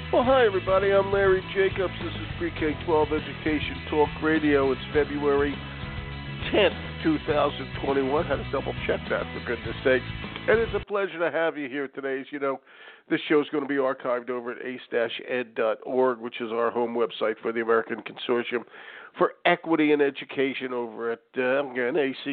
Well, hi, everybody. I'm Larry Jacobs. This is Pre-K-12 Education Talk Radio. It's February 10th, 2021. Had to double check that, for goodness sakes. And it's a pleasure to have you here today. As you know, this show is going to be archived over at ace-ed.org, which is our home website for the American Consortium for Equity in Education over at, again,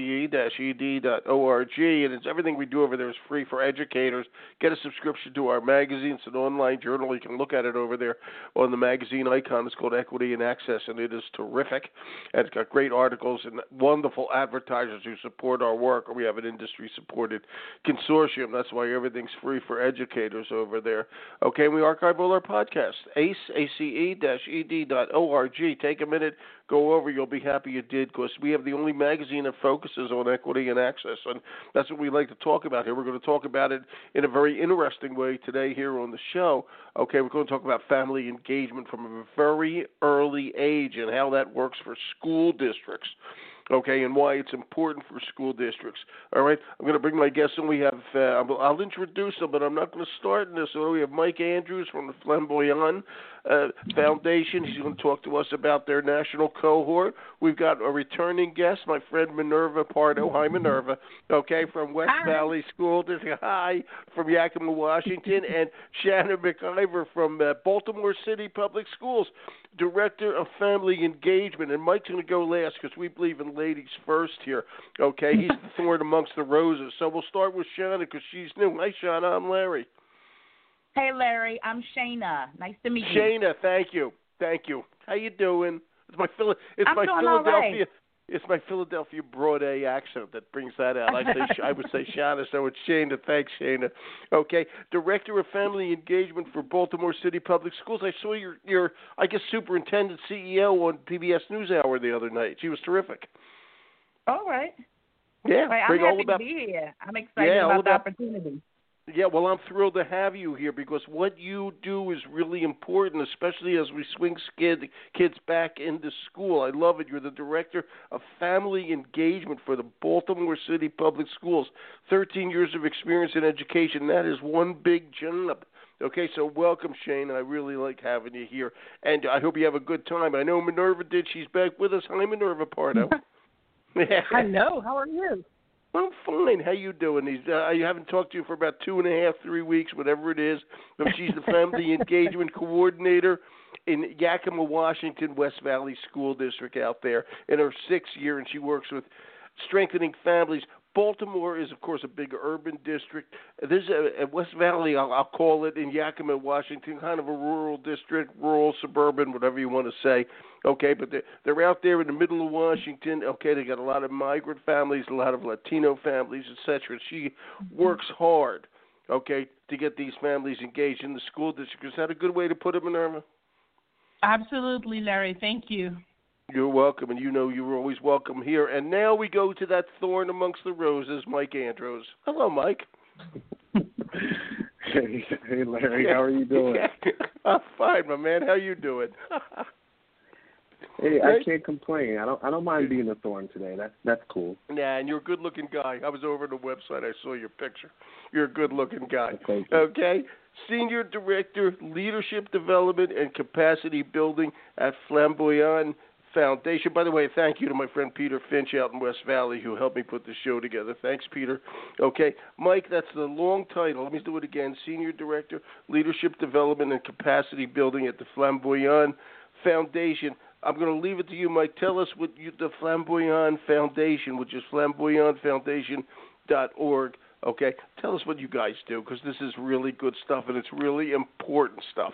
ace-ed.org. And it's everything we do over there is free for educators. Get a subscription to our magazine. It's an online journal. You can look at it over there on the magazine icon. It's called Equity and Access, and it is terrific. And it's got great articles and wonderful advertisers who support our work. We have an industry-supported consortium. That's why everything's free for educators over there. Okay, we archive all our podcasts. ace-ed.org. Take a minute. Go over, you'll be happy you did, because we have the only magazine that focuses on equity and access, and that's what we like to talk about here. We're going to talk about it in a very interesting way today here on the show. Okay, we're going to talk about family engagement from a very early age and how that works for school districts. Okay, and why it's important for school districts. All right, I'm going to bring my guests in. We have, I'll introduce them, but I'm not going to start in this order. We have Mike Andrews from the Flamboyant Foundation. He's going to talk to us about their national cohort. We've got a returning guest, my friend Minerva Pardo. Hi, Minerva. Okay, from West Valley School District. Hi, from Yakima, Washington. And Shannon McIver from Baltimore City Public Schools, Director of Family Engagement. And Mike's going to go last because we believe in ladies first here. Okay, he's the thorn amongst the roses. So we'll start with Shannon because she's new. Hi, Shannon. I'm Larry. Hey, Larry. I'm Shayna. Nice to meet you. Shayna, thank you. Thank you. How you doing? It's my Philadelphia. Right. It's my Philadelphia broad A accent that brings that out. I would say Shana, so it's Shayna. Thanks, Shayna. Okay, Director of Family Engagement for Baltimore City Public Schools. I saw your I guess Superintendent CEO on PBS NewsHour the other night. She was terrific. All right. Yeah, right, I'm happy to be here. I'm excited about the opportunity. Yeah, well, I'm thrilled to have you here because what you do is really important, especially as we swing kids back into school. I love it. You're the Director of Family Engagement for the Baltimore City Public Schools. 13 years of experience in education. That is one big job. Okay, so welcome, Shane. I really like having you here, and I hope you have a good time. I know Minerva did. She's back with us. Hi, Minerva Pardo. Hello. How are you? I'm fine. How you doing? I haven't talked to you for about 2.5, 3 weeks, whatever it is. She's the Family Engagement Coordinator in Yakima, Washington, West Valley School District out there in her 6th year, and she works with strengthening families. Baltimore is, of course, a big urban district. There's a West Valley, I'll call it, in Yakima, Washington, kind of a rural district, rural, suburban, whatever you want to say. Okay, but they're out there in the middle of Washington. Okay, they got a lot of migrant families, a lot of Latino families, etc. She works hard, okay, to get these families engaged in the school district. Is that a good way to put it, Minerva? Absolutely, Larry. Thank you. You're welcome, and you know you're always welcome here. And now we go to that thorn amongst the roses, Mike Andrews. Hello, Mike. Hey, Larry. How are you doing? I'm fine, my man. How you doing? Hey, I can't complain. I don't mind being a thorn today. That's cool. Nah, and you're a good-looking guy. I was over on the website. I saw your picture. You're a good-looking guy. Okay? Senior Director, Leadership Development and Capacity Building at Flamboyant Foundation. By the way, thank you to my friend Peter Finch out in West Valley who helped me put the show together. Thanks, Peter. Okay, Mike, that's the long title. Let me do it again. Senior Director, Leadership Development and Capacity Building at the Flamboyant Foundation. I'm going to leave it to you, Mike. Tell us what the Flamboyant Foundation, which is flamboyantfoundation.org. Okay, tell us what you guys do because this is really good stuff and it's really important stuff.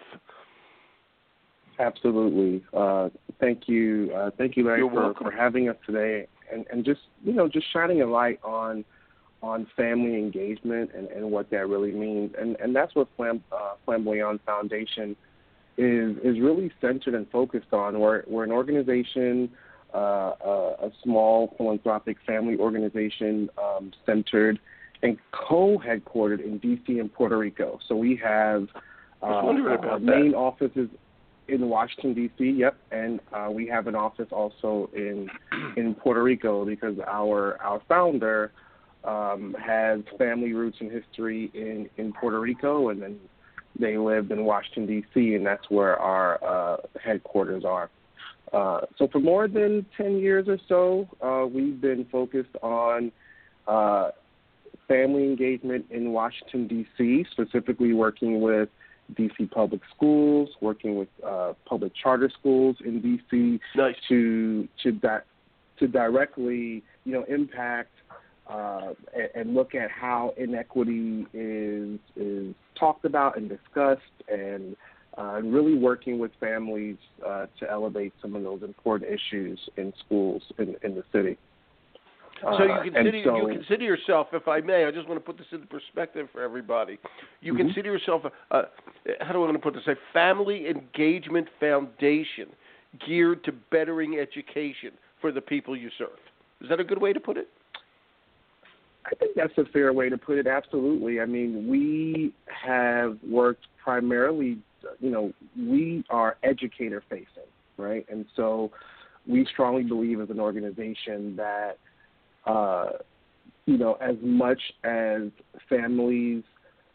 Absolutely. Thank you, Larry, for having us today, and just shining a light on family engagement and what that really means, and that's what Flamboyant Foundation is really centered and focused on. We're an organization, a small philanthropic family organization centered and co-headquartered in D.C. and Puerto Rico. So we have our main offices in Washington, D.C., yep, and we have an office also in Puerto Rico because our founder has family roots and history in Puerto Rico, and then they lived in Washington, D.C., and that's where our headquarters are. So for more than 10 years or so, we've been focused on family engagement in Washington, D.C., specifically working with D.C. public schools, working with public charter schools in D.C. Nice. to directly, impact and look at how inequity is talked about and discussed, and really working with families to elevate some of those important issues in schools in the city. So you consider yourself, if I may, I just want to put this into perspective for everybody. You consider yourself, how do I want to put this, a family engagement foundation geared to bettering education for the people you serve. Is that a good way to put it? I think that's a fair way to put it, absolutely. I mean, we have worked primarily, we are educator-facing, right? And so we strongly believe as an organization that, as much as families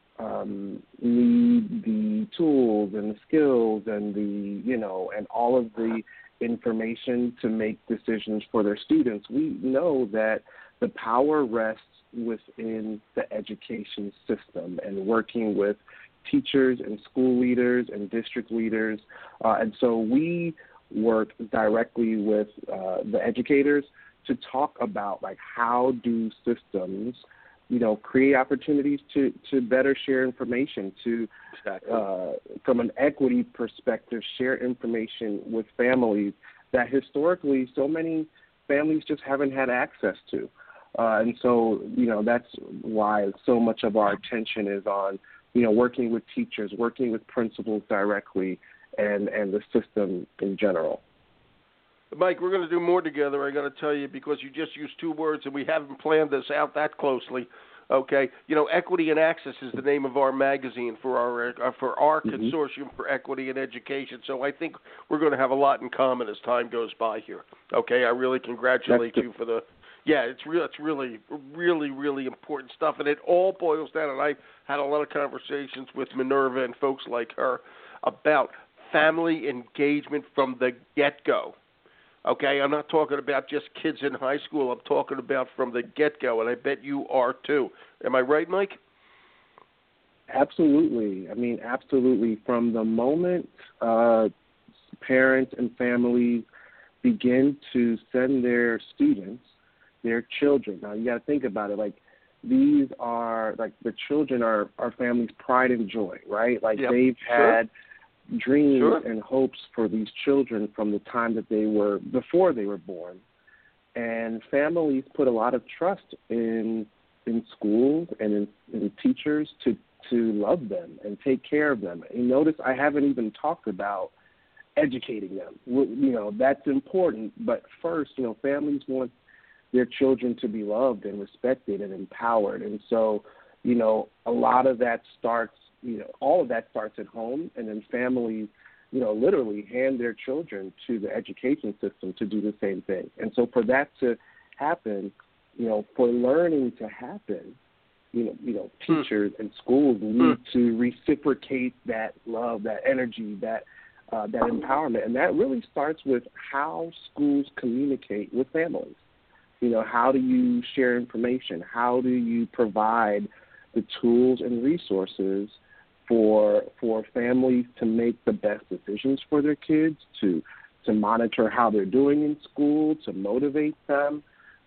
need the tools and the skills and and all of the information to make decisions for their students, we know that the power rests within the education system and working with teachers and school leaders and district leaders. And so we work directly with the educators to talk about, how do systems, create opportunities to better share information, to, from an equity perspective, share information with families that historically so many families just haven't had access to. And so, that's why so much of our attention is on, working with teachers, working with principals directly, and the system in general. Mike, we're going to do more together, I got to tell you, because you just used two words, and we haven't planned this out that closely. Okay, Equity and Access is the name of our magazine for our Consortium for Equity and Education. So I think we're going to have a lot in common as time goes by here. Okay, I really congratulate you for the. Yeah, it's really, really, really important stuff, and it all boils down. And I've had a lot of conversations with Minerva and folks like her about family engagement from the get-go. Okay, I'm not talking about just kids in high school. I'm talking about from the get-go, and I bet you are too. Am I right, Mike? Absolutely. I mean, absolutely. From the moment parents and families begin to send their students, their children. Now, you got to think about it. These are, the children are our family's pride and joy, right? They've had dreams and hopes for these children from the time that before they were born. And families put a lot of trust in schools and in teachers to love them and take care of them. And notice I haven't even talked about educating them. That's important. But first, families want their children to be loved and respected and empowered. And so, a lot of that starts, all of that starts at home, and then families, literally hand their children to the education system to do the same thing. And so for that to happen, for learning to happen, teachers and schools need to reciprocate that love, that energy, that empowerment. And that really starts with how schools communicate with families. How do you share information? How do you provide the tools and resources for families to make the best decisions for their kids, to monitor how they're doing in school, to motivate them,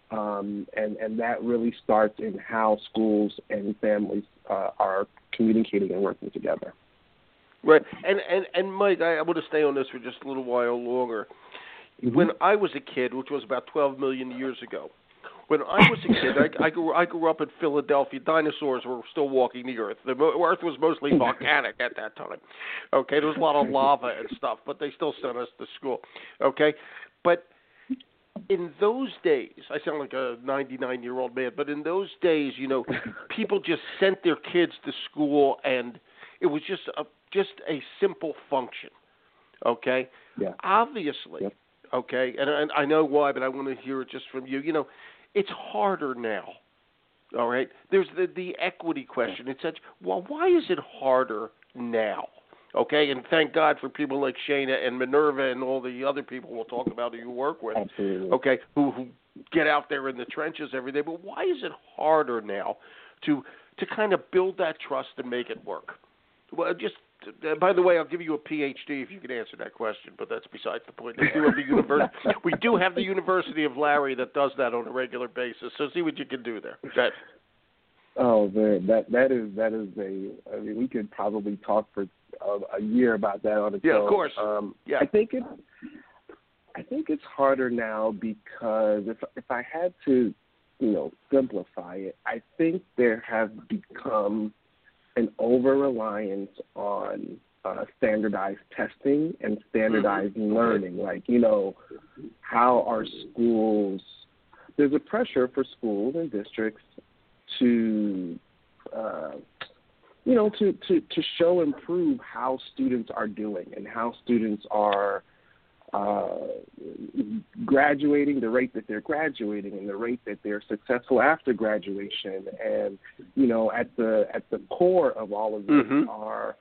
and that really starts in how schools and families are communicating and working together. Right, and Mike, I want to stay on this for just a little while longer. When I was a kid, which was about 12 million years ago, when I was a kid, I grew up in Philadelphia. Dinosaurs were still walking the earth. The earth was mostly volcanic at that time. Okay, there was a lot of lava and stuff, but they still sent us to school. Okay, but in those days, I sound like a 99-year-old man, but in those days, people just sent their kids to school, and it was just a simple function. Okay, obviously. Yep. Okay, and I know why, but I want to hear it just from you. It's harder now, All right. There's the equity question. It's such, well, why is it harder now? Okay, and thank God for people like Shana and Minerva and all the other people we'll talk about who you work with. Absolutely. Okay, who get out there in the trenches every day. But why is it harder now to kind of build that trust and make it work? Well, just by the way, I'll give you a PhD if you can answer that question, but that's besides the point. We do have the University of Larry that does that on a regular basis. So see what you can do there. Okay. Oh, that is a. I mean, we could probably talk for a year about that on its own. Yeah, of course. Yeah. I think it's harder now because if I had to, simplify it, I think there has become an over-reliance on standardized testing and standardized learning. Like, how are schools – there's a pressure for schools and districts to to show and prove how students are doing and how students are graduating, the rate that they're graduating and the rate that they're successful after graduation. And, at the core of all of this are,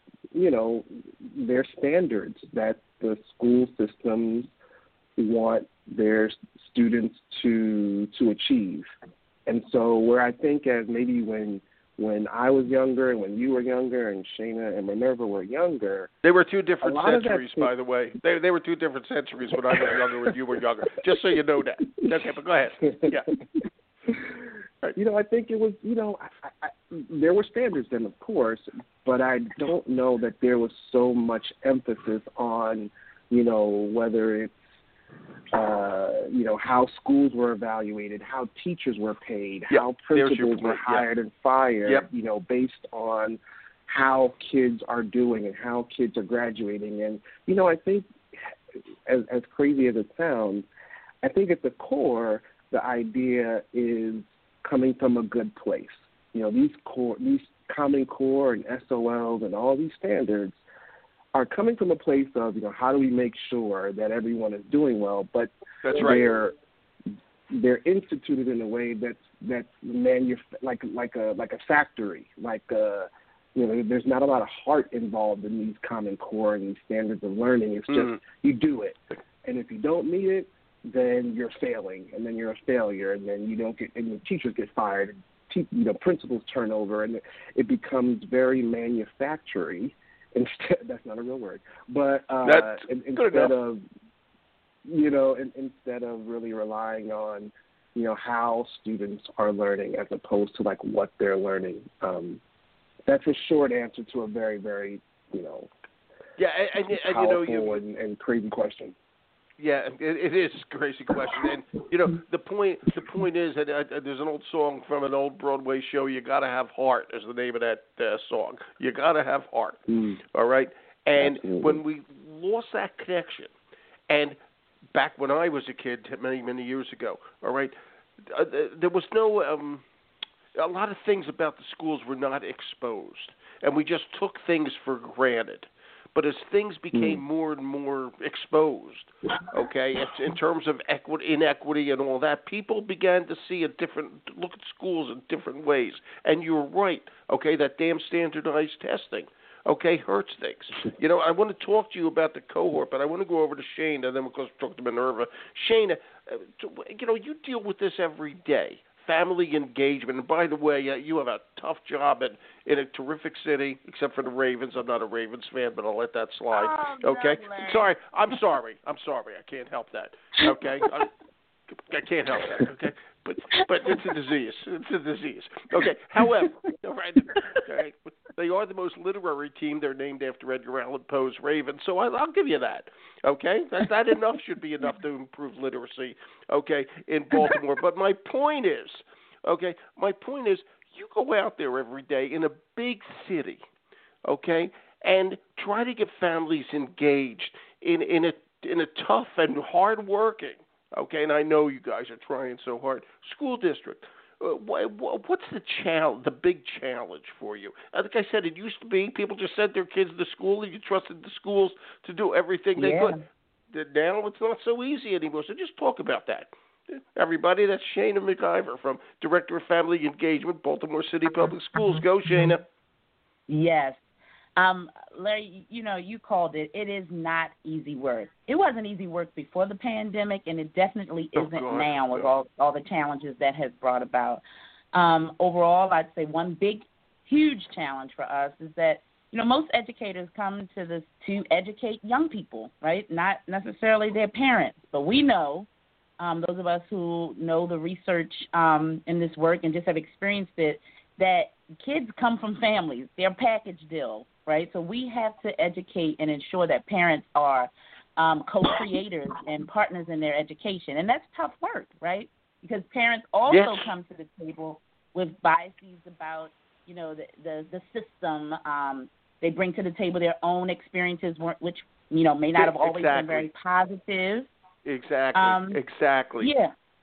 their standards that the school systems want their students to achieve. And so where I think as maybe when I was younger and when you were younger and Shana and Minerva were younger. They were two different centuries, by the way. They were two different centuries when I was younger and you were younger, just so you know that. Okay, but go ahead. Yeah. Right. I think it was, there were standards then, of course, but I don't know that there was so much emphasis on, whether it's, how schools were evaluated, how teachers were paid, how principals were hired and fired, based on how kids are doing and how kids are graduating. And, I think, as crazy as it sounds, I think at the core, the idea is coming from a good place. These Common Core and SOLs and all these standards are coming from a place of, how do we make sure that everyone is doing well, but that's right. They're instituted in a way that's like a factory, there's not a lot of heart involved in these Common Core and these standards of learning. It's just you do it, and if you don't meet it, then you're failing, and then you're a failure, and then you don't get, and the teachers get fired, and principals turn over, and it becomes very manufacturing. Instead, that's not a real word, but instead of really relying on how students are learning as opposed to like what they're learning. That's a short answer to a very, very powerful and crazy question. Yeah, it is a crazy question, and the point is that there's an old song from an old Broadway show. You gotta have heart is the name of that song. You gotta have heart. All right, and Absolutely. When we lost that connection, and back when I was a kid, many years ago, all right, there was no a lot of things about the schools were not exposed, and we just took things for granted. But as things became more and more exposed, okay, in terms of inequity and all that, people began to look at schools in different ways. And you're right, okay, that damn standardized testing, okay, hurts things. I want to talk to you about the cohort, but I want to go over to Shane, and then we'll talk to Minerva. Shane, you deal with this every day. Family engagement. And by the way, you have a tough job in a terrific city, except for the Ravens. I'm not a Ravens fan, but I'll let that slide. Oh, okay? Larry. I'm sorry. I can't help that. Okay? I can't help that. Okay? But it's a disease. Okay. However, all right. They are the most literary team. They're named after Edgar Allan Poe's Ravens, so I'll give you that. Okay, that enough should be enough to improve literacy. Okay, in Baltimore. But my point is, you go out there every day in a big city, okay, and try to get families engaged in a tough and hard-working. Okay, and I know you guys are trying so hard. School district. What's the big challenge for you? Like I said, it used to be people just sent their kids to school and you trusted the schools to do everything they could. Now it's not so easy anymore. So just talk about that. Everybody, that's Shana McIver from Director of Family Engagement, Baltimore City Public Schools. Go, Shana. Yes. Larry, you called it. It is not easy work. It wasn't easy work before the pandemic, and it definitely isn't now with all the challenges that has brought about. Overall, I'd say one big, huge challenge for us is that, most educators come to this to educate young people, right? Not necessarily their parents, but we know, those of us who know the research in this work and just have experienced it, that kids come from families. They're package deal, right? So we have to educate and ensure that parents are co-creators and partners in their education. And that's tough work, right? Because parents also come to the table with biases about, the system. They bring to the table their own experiences, which, may not have always been very positive. Exactly.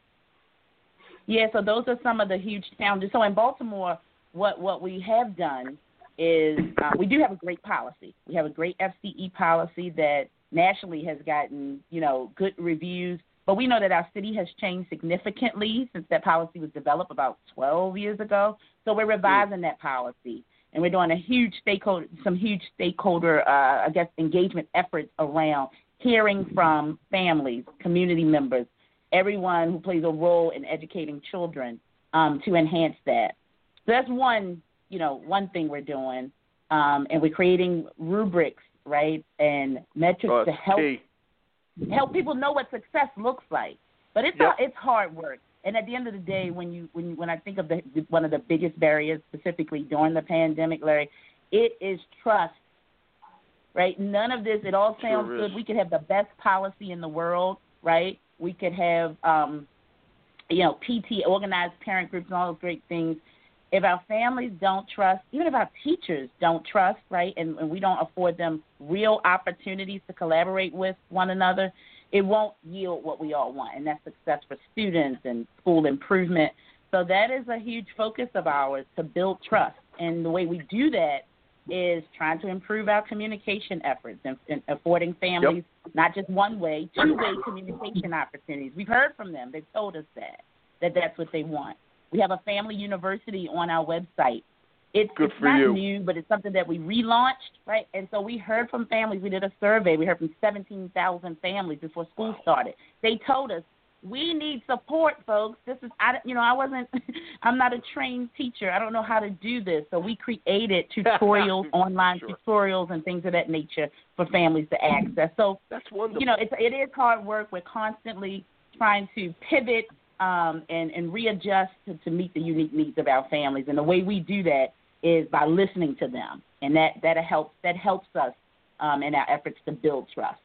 Yeah, so those are some of the huge challenges. So in Baltimore, what we have done is we do have a great policy. We have a great FCE policy that nationally has gotten, good reviews. But we know that our city has changed significantly since that policy was developed about 12 years ago. So we're revising that policy. And we're doing some huge stakeholder, engagement efforts around hearing from families, community members, everyone who plays a role in educating children to enhance that. So that's one thing we're doing, and we're creating rubrics, right, and metrics to help people know what success looks like. But it's hard work. And at the end of the day, when I think of one of the biggest barriers, specifically during the pandemic, Larry, it is trust. Right? None of this. It all sounds good. We could have the best policy in the world, right? We could have, PT, organized parent groups, and all those great things. If our families don't trust, even if our teachers don't trust, right, and we don't afford them real opportunities to collaborate with one another, it won't yield what we all want, and that's success for students and school improvement. So that is a huge focus of ours, to build trust. And the way we do that is trying to improve our communication efforts and affording families not just one-way, two-way communication opportunities. We've heard from them. They've told us that that's what they want. We have a family university on our website. It's not new, but it's something that we relaunched, right? And so we heard from families. We did a survey. We heard from 17,000 families before school started. They told us, we need support, folks. I'm not a trained teacher. I don't know how to do this. So we created tutorials, online tutorials and things of that nature for families to access. So that's wonderful. It is hard work. We're constantly trying to pivot and readjust to meet the unique needs of our families. And the way we do that is by listening to them, and that helps us in our efforts to build trust.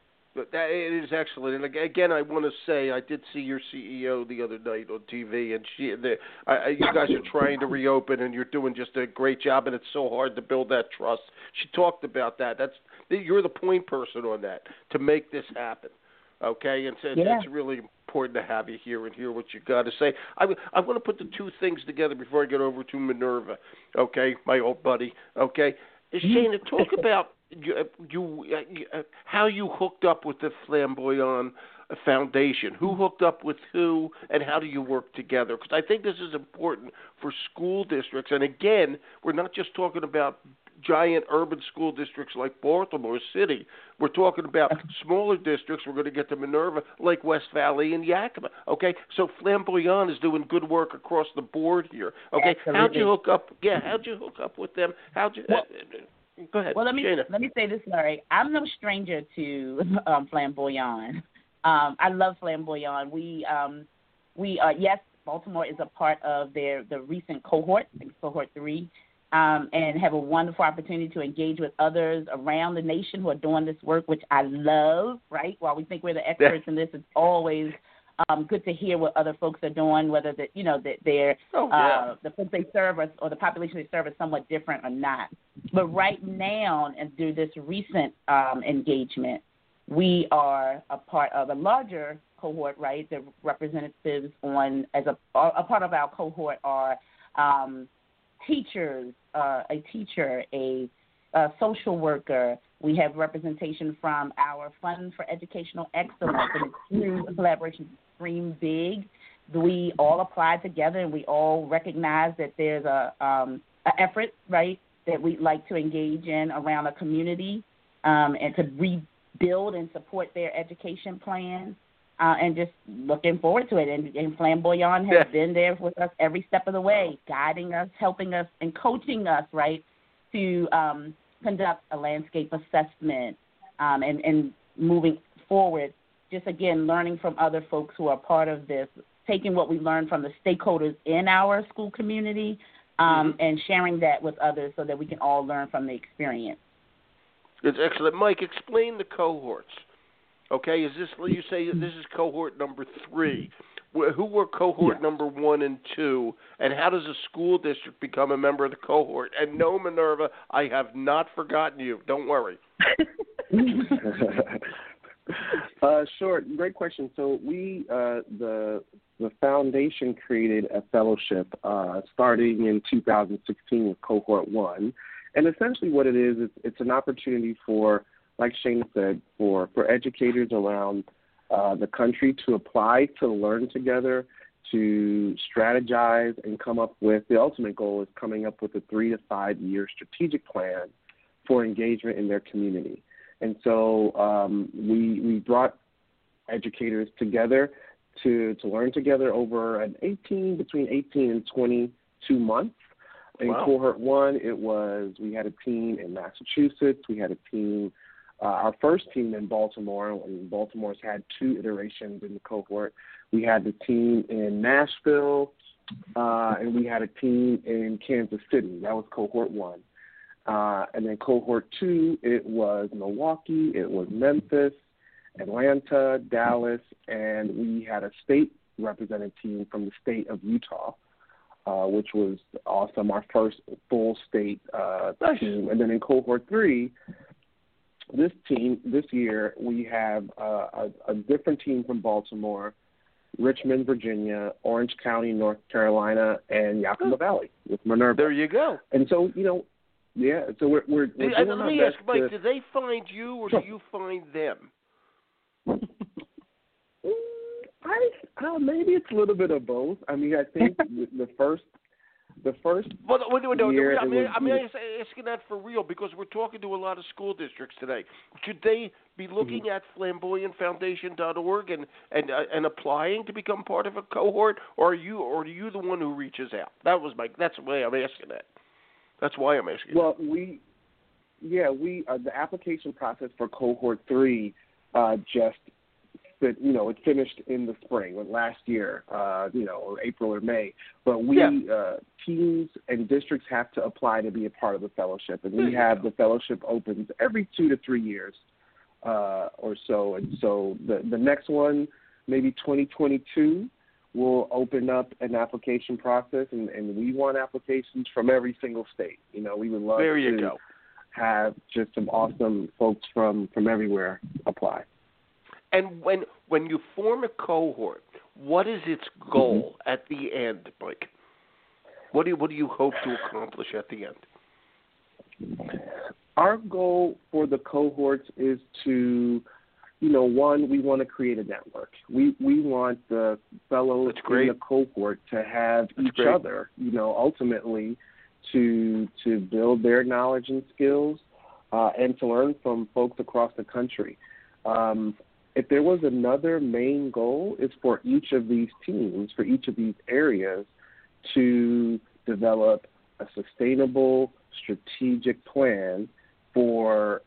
It is excellent. And again, I want to say I did see your CEO the other night on TV, and you guys are trying to reopen, and you're doing just a great job, and it's so hard to build that trust. She talked about that. You're the point person on that to make this happen. Okay, and so it's really important to have you here and hear what you got to say. I want to put the two things together before I get over to Minerva. Okay, my old buddy. Okay, Shana, talk about how you hooked up with the Flamboyant Foundation. Who hooked up with who, and how do you work together? Because I think this is important for school districts. And again, we're not just talking about giant urban school districts like Baltimore City. We're talking about smaller districts. We're going to get to Minerva, like West Valley and Yakima. Okay, so Flamboyant is doing good work across the board here. Okay, absolutely. How'd you hook up? Yeah, how'd you hook up with them? Go ahead. Well, let me say this, Larry. I'm no stranger to Flamboyant. I love Flamboyant. Yes, Baltimore is a part of the recent cohort, I think cohort 3. And have a wonderful opportunity to engage with others around the nation who are doing this work, which I love, right? While we think we're the experts in this, it's always good to hear what other folks are doing, whether the folks they serve or the population they serve is somewhat different or not. But right now, and through this recent engagement, we are a part of a larger cohort, right? The representatives as a part of our cohort are teachers, a teacher, a social worker, We have representation from our Fund for Educational Excellence, and through collaboration Dream Big. We all apply together, and we all recognize that there's an effort, right, that we'd like to engage in around a community and to rebuild and support their education plan. And just looking forward to it. And Flamboyant has been there with us every step of the way, guiding us, helping us, and coaching us, right, to conduct a landscape assessment and moving forward, just, again, learning from other folks who are part of this, taking what we learned from the stakeholders in our school community and sharing that with others so that we can all learn from the experience. It's excellent. Mike, explain the cohorts. Okay, is this, you say this is cohort number 3. Who were cohort number 1 and 2, and how does a school district become a member of the cohort? And no, Minerva, I have not forgotten you. Don't worry. Sure, great question. So we, the foundation created a fellowship starting in 2016 with cohort 1, and essentially what it is, it's an opportunity for, like Shana said, for educators around the country to apply, to learn together, to strategize, and come up with, the ultimate goal is coming up with a 3 to 5 year strategic plan for engagement in their community. And so we brought educators together to learn together over between 18 and 22 months. In cohort 1, we had a team in Massachusetts, we had a team, our first team in Baltimore, and Baltimore's had 2 iterations in the cohort. We had the team in Nashville, and we had a team in Kansas City. That was cohort 1. And then cohort 2, it was Milwaukee, it was Memphis, Atlanta, Dallas, and we had a state represented team from the state of Utah, which was awesome, our first full state team. And then in cohort 3, this year, we have a different team from Baltimore, Richmond, Virginia, Orange County, North Carolina, and Yakima Valley with Minerva. There you go. And so, so we're doing let our me best ask, Mike, do they find you or do you find them? Maybe it's a little bit of both. I mean, I think the first year, I'm asking that for real because we're talking to a lot of school districts today. Should they be looking at flamboyantfoundation.org and applying to become part of a cohort, or are you the one who reaches out? That's the way I'm asking that. That's why I'm asking. Well, the application process for cohort 3 it finished in the spring, last year, or April or May. But teams and districts have to apply to be a part of the fellowship, and we have the fellowship opens every 2 to 3 years or so. And so the next one, maybe 2022, will open up an application process, and we want applications from every single state. We would love to have just some awesome folks from everywhere apply. And when you form a cohort, what is its goal at the end, Mike? What do you hope to accomplish at the end? Our goal for the cohorts is to, one, we want to create a network. We want the fellows in the cohort to have each other, ultimately to build their knowledge and skills and to learn from folks across the country. If there was another main goal, it's for each of these teams, for each of these areas, to develop a sustainable, strategic plan for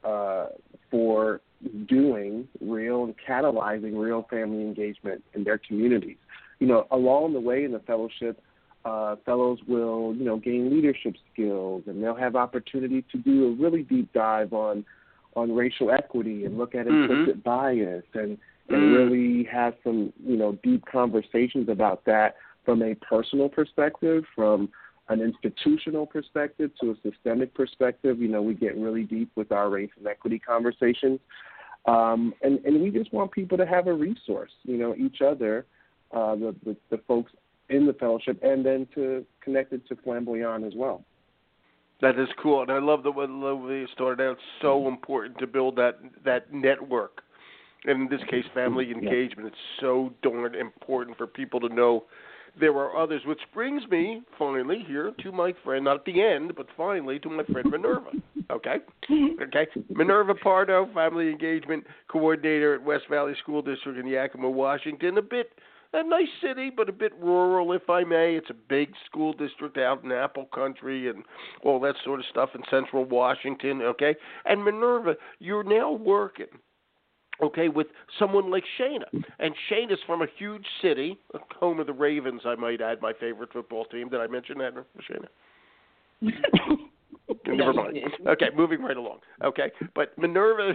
doing real and catalyzing real family engagement in their communities. Along the way in the fellowship, fellows will, gain leadership skills, and they'll have opportunity to do a really deep dive on racial equity and look at implicit bias and really have some, deep conversations about that from a personal perspective, from an institutional perspective to a systemic perspective. We get really deep with our race and equity conversations. And we just want people to have a resource, each other, the folks in the fellowship, and then to connect it to Flamboyant as well. That is cool, and I love the way you started out. It's so important to build that network, and in this case, family engagement. It's so darn important for people to know there are others, which brings me finally here to my friend, not at the end, but finally to my friend Minerva. Okay? Minerva Pardo, Family Engagement Coordinator at West Valley School District in Yakima, Washington. A nice city, but a bit rural, if I may. It's a big school district out in Apple Country and all that sort of stuff in central Washington, okay? And Minerva, you're now working, okay, with someone like Shana. And Shana's from a huge city, home of the Ravens, I might add, my favorite football team. Did I mention that, Shana? Never mind. Okay, moving right along. Okay, but Minerva,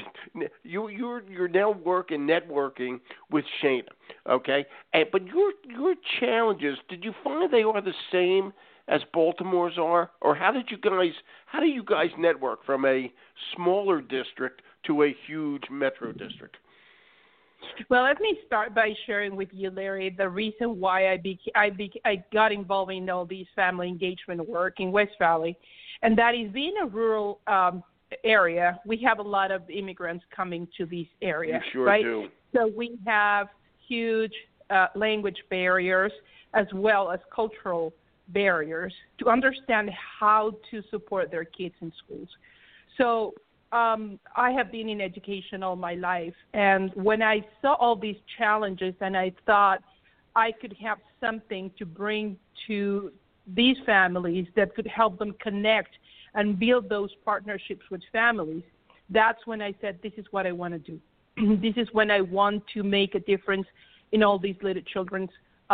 you're now networking with Shana. Okay, but your challenges, did you find they are the same as Baltimore's are, or how do you guys network from a smaller district to a huge metro district? Well, let me start by sharing with you, Larry, the reason why I got involved in all these family engagement work in West Valley, and that is being a rural area. We have a lot of immigrants coming to this area, you sure right? do. So we have huge language barriers as well as cultural barriers to understand how to support their kids in schools. So I have been in education all my life, and when I saw all these challenges and I thought I could have something to bring to these families that could help them connect and build those partnerships with families, that's when I said, this is what I want to do. This is when I want to make a difference in all these little children's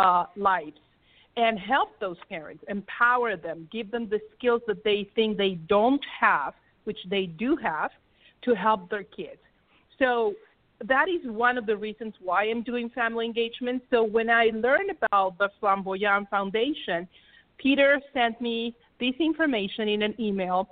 lives and help those parents, empower them, give them the skills that they think they don't have, which they do have, to help their kids. So that is one of the reasons why I'm doing family engagement. So when I learned about the Flamboyant Foundation, Peter sent me this information in an email.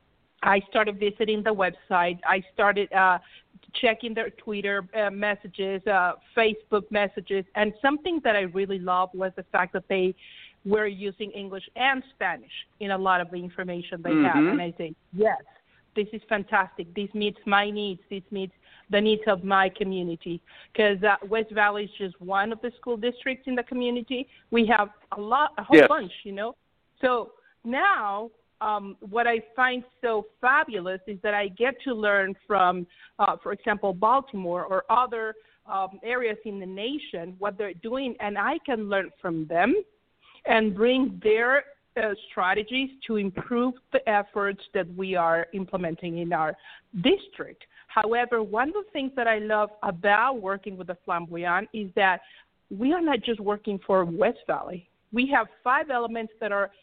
I started visiting the website. I started checking their Twitter messages, Facebook messages, and something that I really loved was the fact that they were using English and Spanish in a lot of the information they have. And I say, yes, this is fantastic. This meets my needs. This meets the needs of my community, because West Valley is just one of the school districts in the community. We have a whole bunch, you know. So now what I find so fabulous is that I get to learn from, for example, Baltimore or other areas in the nation, what they're doing, and I can learn from them and bring their strategies to improve the efforts that we are implementing in our district. However, one of the things that I love about working with the Flamboyant is that we are not just working for West Valley. We have 5 elements that are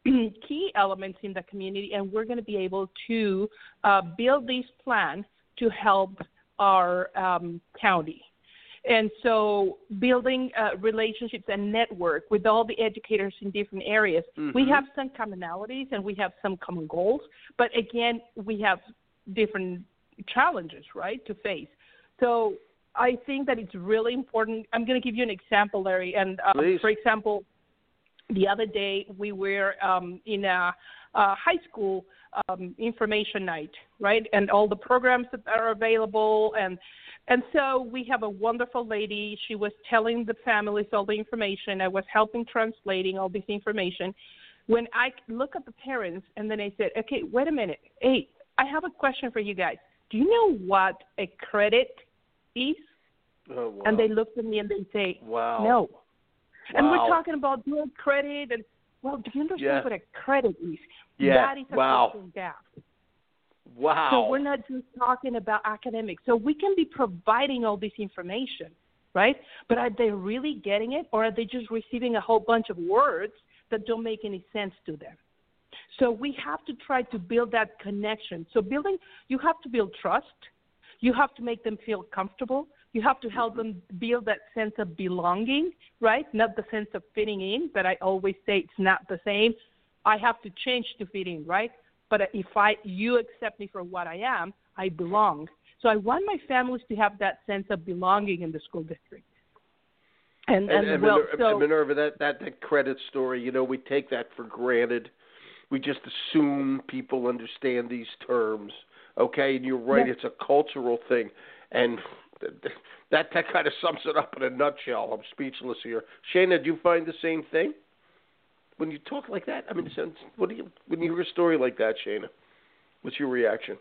key elements in the community, and we're going to be able to build this plan to help our county. And so building relationships and network with all the educators in different areas. We have some commonalities and we have some common goals, but again, we have different challenges, right, to face. So I think that it's really important. I'm going to give you an example, Larry. And for example, the other day we were in a high school information night, right, and all the programs that are available. And so we have a wonderful lady. She was telling the families all the information. I was helping translating all this information. When I look at the parents, and then I said, okay, wait a minute. Hey, I have a question for you guys. Do you know what a credit is? Oh, wow. And they looked at me and they say, wow. No. Wow. And we're talking about dual credit. And, well, do you understand what a credit is? Yeah. That is a big gap. Wow. So we're not just talking about academics. So we can be providing all this information, right? But are they really getting it, or are they just receiving a whole bunch of words that don't make any sense to them? So we have to try to build that connection. So you have to build trust. You have to make them feel comfortable. You have to help them build that sense of belonging, right? Not the sense of fitting in, but I always say it's not the same. I have to change to fit in, right? But if you accept me for what I am, I belong. So I want my families to have that sense of belonging in the school district. And Minerva, that credit story, we take that for granted. we just assume people understand these terms. Okay, and you're right, it's a cultural thing, and that kind of sums it up in a nutshell. I'm speechless here. Shana, do you find the same thing when you talk like that? I mean, when you hear a story like that, Shana? What's your reaction?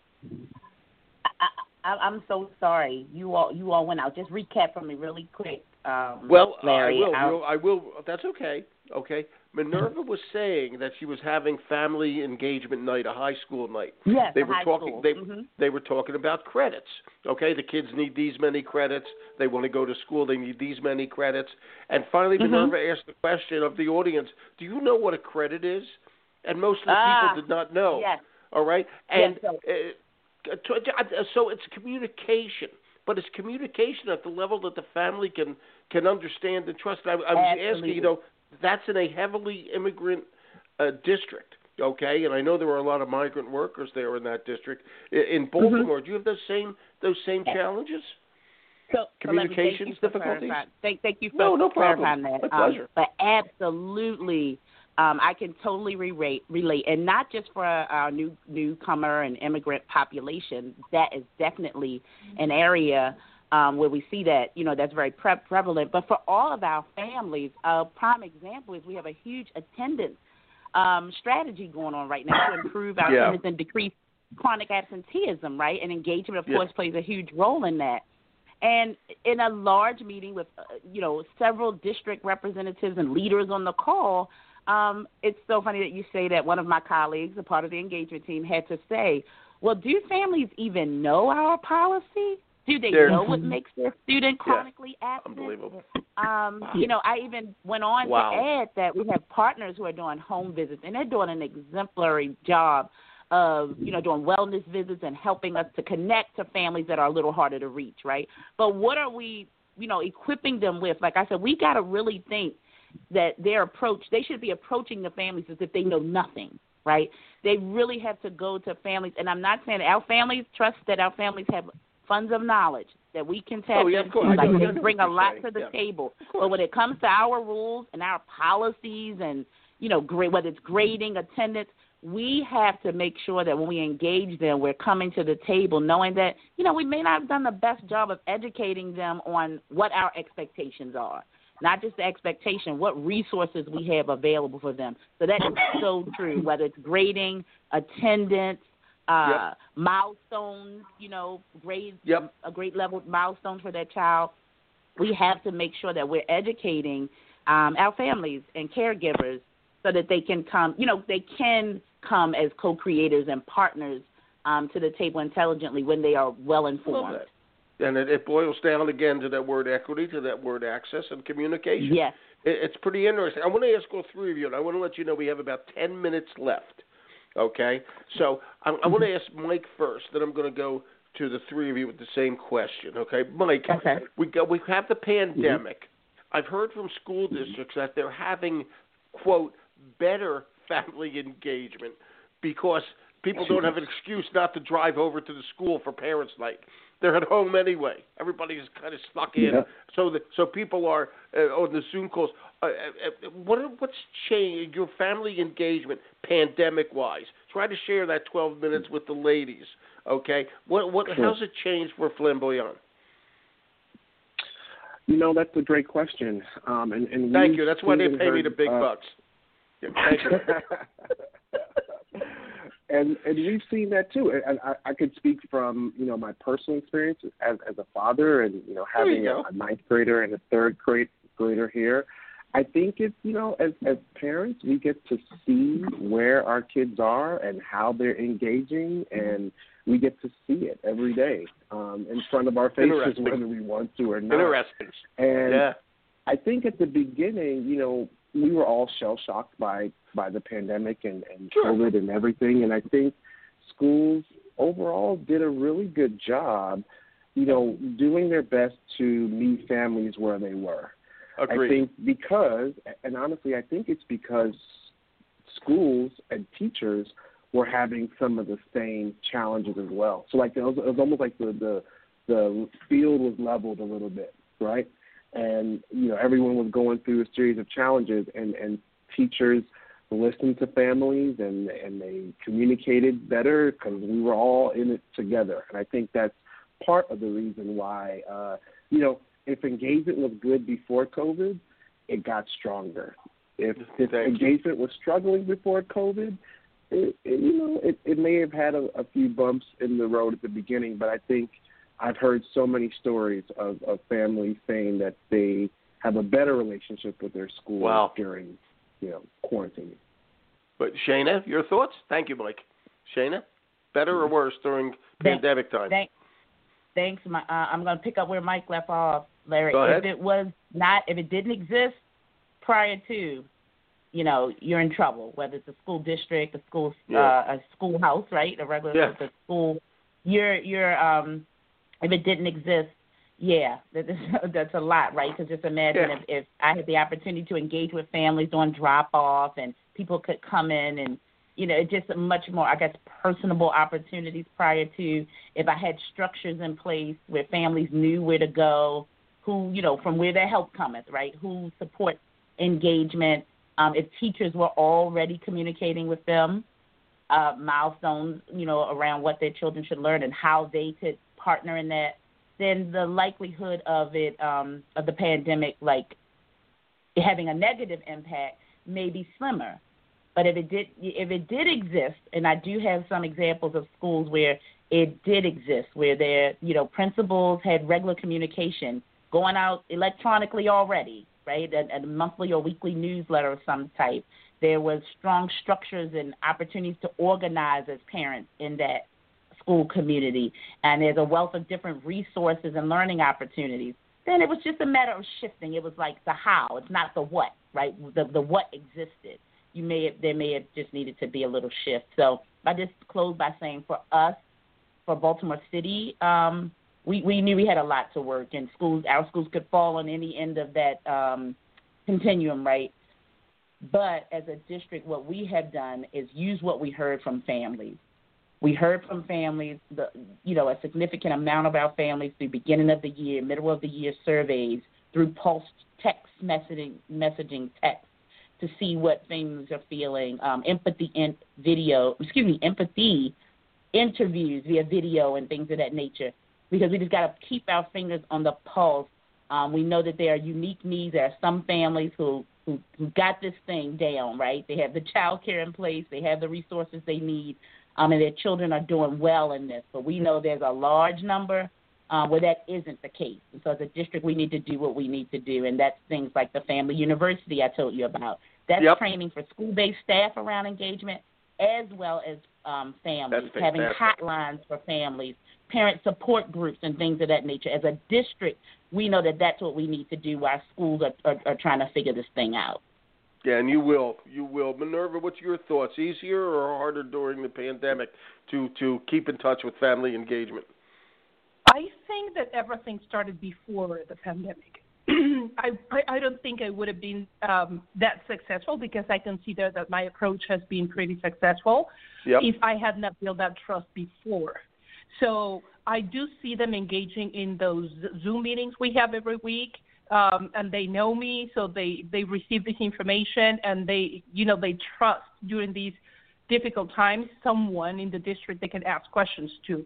I'm so sorry. You all went out. Just recap for me really quick. Larry, I will. That's okay. Okay. Minerva was saying that she was having family engagement night, a high school night. Yes, they were high talking. School. They were talking about credits. Okay, the kids need these many credits. They want to go to school. They need these many credits. And finally, Minerva asked the question of the audience: do you know what a credit is? And most of the people did not know. Yes. All right. And yes, so it's communication. But it's communication at the level that the family can understand and trust. I was asking, that's in a heavily immigrant district, okay? And I know there are a lot of migrant workers there in that district. In Baltimore, do you have those same challenges? So communications difficulties? Thank you for clarifying that. My pleasure. But absolutely, I can totally relate, and not just for our newcomer and immigrant population. That is definitely an area where we see that, that's very prevalent. But for all of our families, a prime example is we have a huge attendance strategy going on right now to improve our attendance and decrease chronic absenteeism, right? And engagement, of course, plays a huge role in that. And in a large meeting with, several district representatives and leaders on the call, it's so funny that you say that. One of my colleagues, a part of the engagement team, had to say, well, do families even know our policy? Do they know what makes their student chronically absent? Unbelievable. I even went on to add that we have partners who are doing home visits, and they're doing an exemplary job of, doing wellness visits and helping us to connect to families that are a little harder to reach, right? But what are we, equipping them with? Like I said, we got to really think that they should be approaching the families as if they know nothing, right? They really have to go to families, and I'm not saying that our families trust that our families have funds of knowledge that we can tap into. Like they bring a lot to the table. But when it comes to our rules and our policies and, whether it's grading, attendance, we have to make sure that when we engage them, we're coming to the table knowing that, we may not have done the best job of educating them on what our expectations are. Not just the expectation, what resources we have available for them. So that is so true, whether it's grading, attendance, milestones, grades, a grade level milestones for that child. We have to make sure that we're educating our families and caregivers so that they can come, they can come as co-creators and partners to the table intelligently when they are well-informed. And it boils down again to that word equity, to that word access and communication. Yes. It's pretty interesting. I want to ask all three of you, and I want to let you know we have about 10 minutes left. Okay? So I want to ask Mike first, then I'm going to go to the three of you with the same question. Okay? Mike, we have the pandemic. I've heard from school districts that they're having, quote, better family engagement because people don't have an excuse not to drive over to the school for parents' night. They're at home anyway. Everybody's kind of stuck in. Yeah. So people are on the Zoom calls. What's changed your family engagement pandemic-wise? Try to share that 12 minutes with the ladies. Okay. How's it changed for Flamboyant? That's a great question. And thank you. That's why they pay me the big bucks. Yeah, thank you. And we've seen that too. And I could speak from my personal experience as a father, and having a ninth grader and a third grader here. I think it's as parents we get to see where our kids are and how they're engaging, and we get to see it every day in front of our faces, whether we want to or not. Interesting. And I think at the beginning, we were all shell-shocked by the pandemic and COVID and everything. And I think schools overall did a really good job, doing their best to meet families where they were. Agreed. I think I think it's because schools and teachers were having some of the same challenges as well. So it was almost like the field was leveled a little bit, right? And, everyone was going through a series of challenges, and teachers listened to families and they communicated better because we were all in it together. And I think that's part of the reason why, if engagement was good before COVID, it got stronger. If engagement was struggling before COVID, it may have had a few bumps in the road at the beginning, but I think I've heard so many stories of families saying that they have a better relationship with their school during, quarantine. But Shana, your thoughts? Thank you, Mike. Shana, better or worse during pandemic time? Thanks. I'm going to pick up where Mike left off, Larry. Go ahead. If it didn't exist prior to, you're in trouble. Whether it's a school district, a schoolhouse, right? A regular school. If it didn't exist, that's a lot, right? Because just imagine if I had the opportunity to engage with families on drop-off and people could come in and, just much more, I guess, personable opportunities prior to if I had structures in place where families knew where to go, who, from where their help cometh, right? Who supports engagement, if teachers were already communicating with them, milestones, around what their children should learn and how they could partner in that, then the likelihood of it, of the pandemic, like having a negative impact, may be slimmer. But if it did exist, and I do have some examples of schools where it did exist, where their principals had regular communication going out electronically already, right, a monthly or weekly newsletter of some type. There was strong structures and opportunities to organize as parents in that school community, and there's a wealth of different resources and learning opportunities. Then it was just a matter of shifting. It was like the how. It's not the what, right? The what existed. There may have just needed to be a little shift. So I just close by saying for us, for Baltimore City, we knew we had a lot to work, and our schools could fall on any end of that continuum, right? But as a district, what we have done is use what we heard from families. We heard from families, a significant amount of our families through beginning of the year, middle of the year surveys, through pulse text messaging text to see what families are feeling, empathy interviews via video and things of that nature, because we just got to keep our fingers on the pulse. We know that there are unique needs. There are some families who got this thing down, right? They have the child care in place. They have the resources they need. And their children are doing well in this. But we know there's a large number where that isn't the case. And so as a district, we need to do what we need to do, and that's things like the Family University I told you about. That's training for school-based staff around engagement as well as families, having hotlines for families, parent support groups, and things of that nature. As a district, we know that that's what we need to do while schools are trying to figure this thing out. Yeah, and you will. Minerva, what's your thoughts? Easier or harder during the pandemic to keep in touch with family engagement? I think that everything started before the pandemic. I don't think I would have been that successful because I consider that my approach has been pretty successful if I had not built that trust before. So I do see them engaging in those Zoom meetings we have every week. And they know me, so they receive this information, and they trust during these difficult times someone in the district they can ask questions to.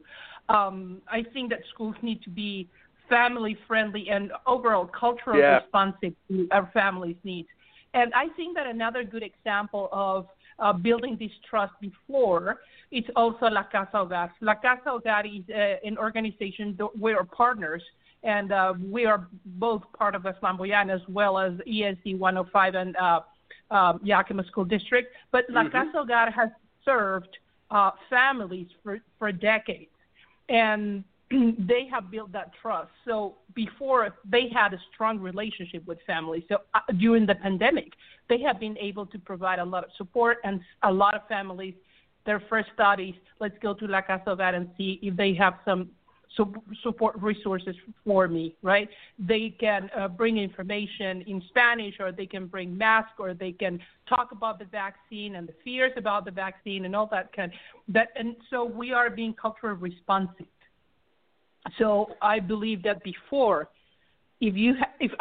I think that schools need to be family friendly and overall culturally responsive to our families' needs. And I think that another good example of building this trust before is also La Casa Hogar. La Casa Hogar is an organization that we are partners. And we are both part of West Flamboyant as well as ESD 105 and Yakima School District. But La Casa Hogar has served families for decades, and they have built that trust. So before, they had a strong relationship with families. So during the pandemic, they have been able to provide a lot of support, and a lot of families, their first thought is, let's go to La Casa Hogar and see if they have some support resources for me, right? They can bring information in Spanish, or they can bring masks, or they can talk about the vaccine and the fears about the vaccine and all that and so we are being culturally responsive. So I believe that before we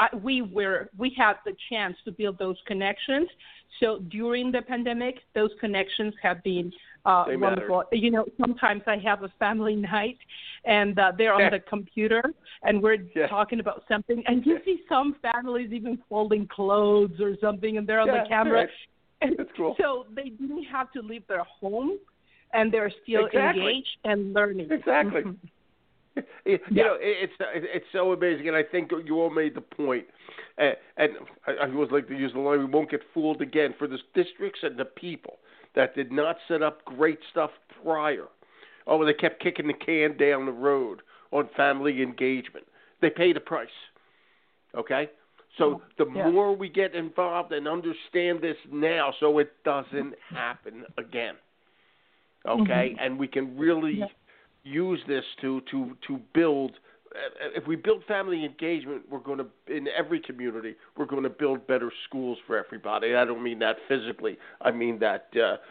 had the chance to build those connections. So during the pandemic, those connections have been wonderful. You know, sometimes I have a family night, and they're on the computer, and we're talking about something, and you see some families even folding clothes or something, and they're on the camera. Right. That's cool. So they didn't have to leave their home, and they're still engaged and learning. Exactly. You know, it's so amazing, and I think you all made the point. And I always like to use the line, we won't get fooled again. For the districts and the people that did not set up great stuff prior, they kept kicking the can down the road on family engagement. They paid a price, okay? So the more we get involved and understand this now so it doesn't happen again, okay? And we can really use this to build. If we build family engagement, we're going to, in every community, we're going to build better schools for everybody. I don't mean that physically. I mean that,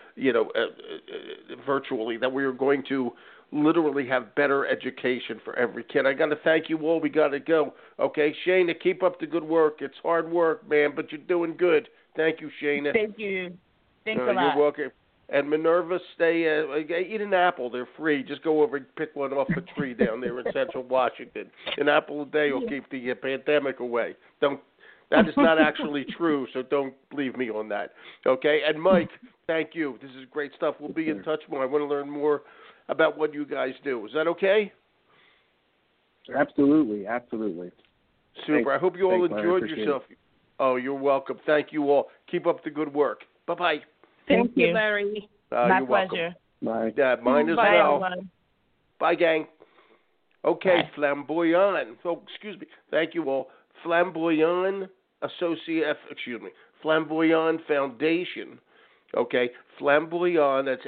virtually, that we are going to literally have better education for every kid. I got to thank you all. We got to go. Okay, Shana, keep up the good work. It's hard work, man, but you're doing good. Thank you, Shana. Thank you. Thanks a lot. You're welcome. And Minerva, eat an apple. They're free. Just go over and pick one off the tree down there in Central Washington. An apple a day will keep the pandemic away. That is not actually true, so don't believe me on that. Okay? And Mike, thank you. This is great stuff. We'll be in touch more. I want to learn more about what you guys do. Is that okay? Absolutely. Super. I hope you all enjoyed yourself. Oh, you're welcome. Thank you all. Keep up the good work. Bye-bye. Thank you, Larry. My pleasure. Bye. Yeah, mine as Bye, well. everyone. Bye, gang. Okay, Bye. Flamboyant. Oh, excuse me. Thank you all. Flamboyant Flamboyant Foundation. Okay, Flamboyant. That's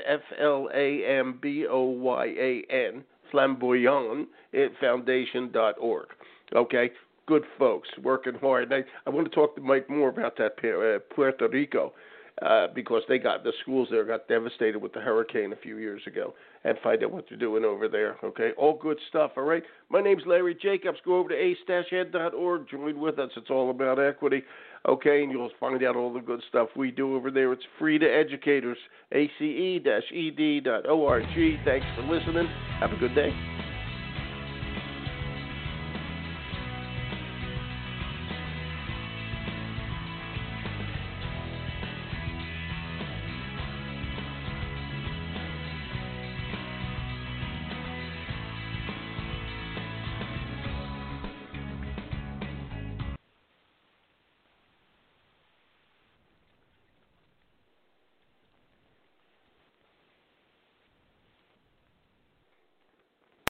FLAMBOYAN. Flamboyant Foundation.org. Okay, good folks working hard. I want to talk to Mike more about that Puerto Rico. Because the schools there got devastated with the hurricane a few years ago, and find out what they're doing over there, okay? All good stuff, all right? My name's Larry Jacobs. Go over to ace-ed.org. Join with us. It's all about equity, okay? And you'll find out all the good stuff we do over there. It's free to educators, ace-ed.org. Thanks for listening. Have a good day.